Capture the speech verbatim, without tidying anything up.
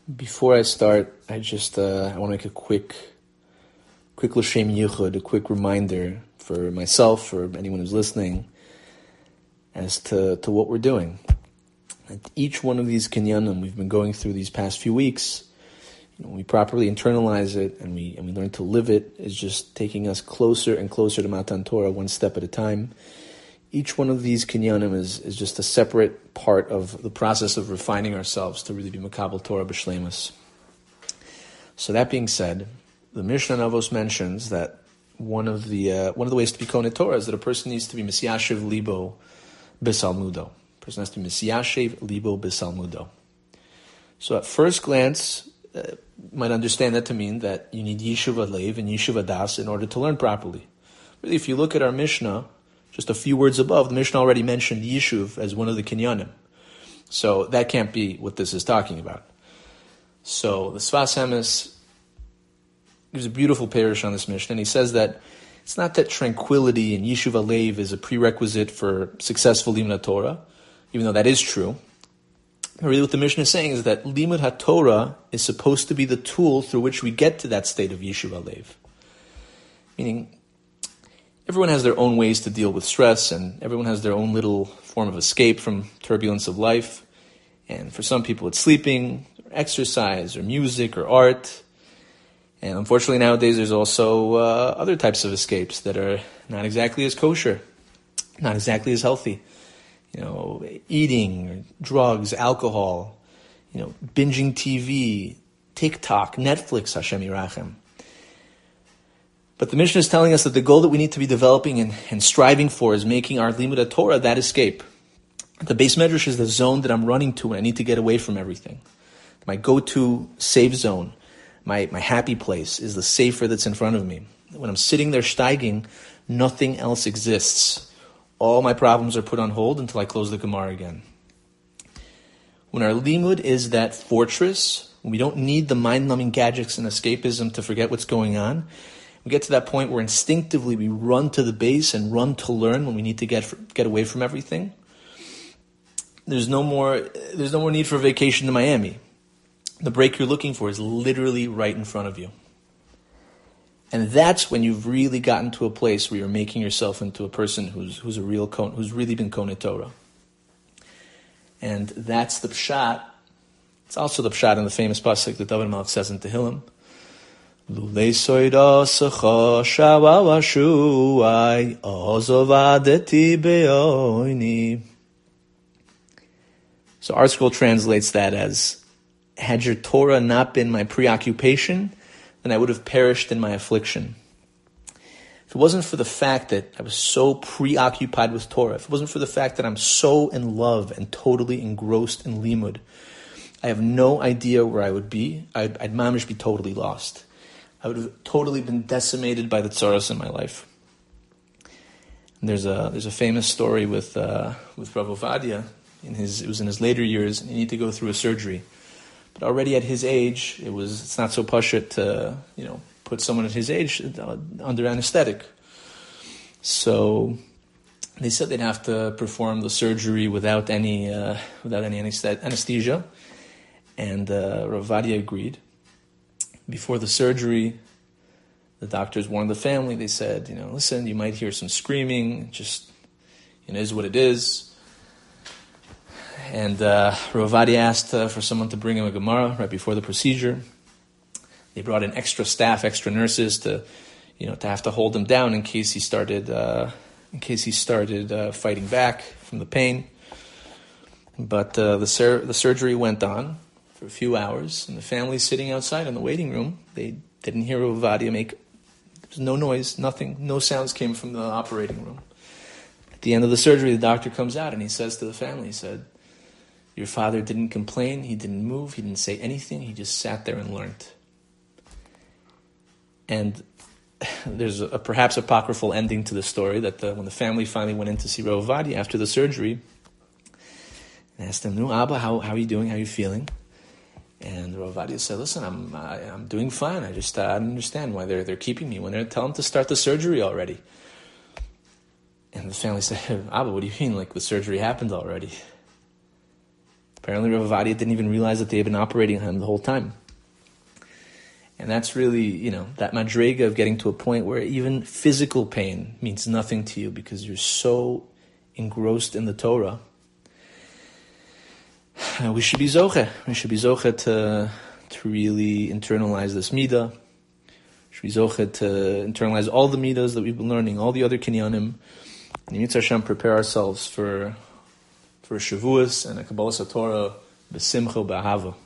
Before I start, I just uh, I want to make a quick, quick l'shem yichud, a quick reminder for myself, for anyone who's listening, as to, to what we're doing. At each one of these kinyanim we've been going through these past few weeks, you know, when we properly internalize it and we and we learn to live it, is just taking us closer and closer to Matan Torah, one step at a time. Each one of these kinyanim is, is just a separate part of the process of refining ourselves to really be Makabel Torah B'Shleimus. So that being said, the Mishnah Navos mentions that one of the uh, one of the ways to be Konei Torah is that a person needs to be Misyashiv Libo B'Salmudo. A person has to be Misyashiv Libo B'Salmudo. So at first glance, uh, you might understand that to mean that you need Yishuv Alev and Yishuv Adas in order to learn properly. Really, if you look at our Mishnah, just a few words above, the Mishnah already mentioned Yishuv as one of the kinyanim. So that can't be what this is talking about. So the Sfas Emes gives a beautiful parish on this Mishnah, and he says that it's not that tranquility and Yishuv Alev is a prerequisite for successful Limud HaTorah, even though that is true. Really what the Mishnah is saying is that Limud HaTorah is supposed to be the tool through which we get to that state of Yishuv Alev. Meaning, everyone has their own ways to deal with stress, and everyone has their own little form of escape from turbulence of life. And for some people it's sleeping, or exercise, or music, or art. And unfortunately nowadays there's also uh, other types of escapes that are not exactly as kosher, not exactly as healthy. You know, eating, drugs, alcohol, you know, binging T V, TikTok, Netflix, Hashem Yirachem. But the Mishnah is telling us that the goal that we need to be developing and, and striving for is making our Limud Torah that escape. The Beis Medrash is the zone that I'm running to when I need to get away from everything. My go-to safe zone, my, my happy place, is the sefer that's in front of me. When I'm sitting there steiging, nothing else exists. All my problems are put on hold until I close the Gemara again. When our Limud is that fortress, when we don't need the mind-numbing gadgets and escapism to forget what's going on, we get to that point where instinctively we run to the base and run to learn when we need to get get away from everything. There's no more there's no more need for a vacation to Miami. The break you're looking for is literally right in front of you. And that's when you've really gotten to a place where you're making yourself into a person who's who's a real kon, who's really been Konei Torah. And that's the pshat. It's also the pshat in the famous pasuk that David Melech says in Tehillim. Lulei soida secha shawawashuai ozovadeti beoini. So our scroll translates that as, had your Torah not been my preoccupation, then I would have perished in my affliction. If it wasn't for the fact that I was so preoccupied with Torah, if it wasn't for the fact that I'm so in love and totally engrossed in Limud, I have no idea where I would be. I'd, I'd mamish be totally lost. I would have totally been decimated by the tzaras in my life. And there's a there's a famous story with uh, with Rav Ovadia. In his it was in his later years, and he needed to go through a surgery. But already at his age, it was it's not so pashut to you know put someone at his age under anesthetic. So they said they'd have to perform the surgery without any uh, without any anesthesia, and uh, Rav Ovadia agreed. Before the surgery, the doctors warned the family. They said, you know, listen, you might hear some screaming. Just, it is what it is. And uh, Rav Ovadia asked uh, for someone to bring him a Gemara right before the procedure. They brought in extra staff, extra nurses to, you know, to have to hold him down in case he started, uh, in case he started uh, fighting back from the pain. But uh, the sur- the surgery went on for a few hours, and the family sitting outside in the waiting room. They didn't hear Rav Ovadia make, there was no noise, nothing, no sounds came from the operating room. At the end of the surgery, the doctor comes out and he says to the family, he said, your father didn't complain, he didn't move, he didn't say anything, he just sat there and learned. And there's a perhaps apocryphal ending to the story that the, when the family finally went in to see Rav Ovadia after the surgery, and asked him, no, Abba, how, how are you doing, how are you feeling? And Rav Ovadia said, listen, I'm I, I'm doing fine. I just uh, I don't understand why they're they're keeping me when they're telling them to start the surgery already. And the family said, Abba, what do you mean? Like the surgery happened already? Apparently Rav Ovadia didn't even realize that they had been operating on him the whole time. And that's really, you know, that madrega of getting to a point where even physical pain means nothing to you because you're so engrossed in the Torah. Uh, we should be zoche. We should be zoche to, to really internalize this midah. We should be zoche to internalize all the midas that we've been learning, all the other kinyanim. And Yitzhak Hashem, prepare ourselves for, for Shavuos and a Kabbalas HaTorah b'simcha b'ahava.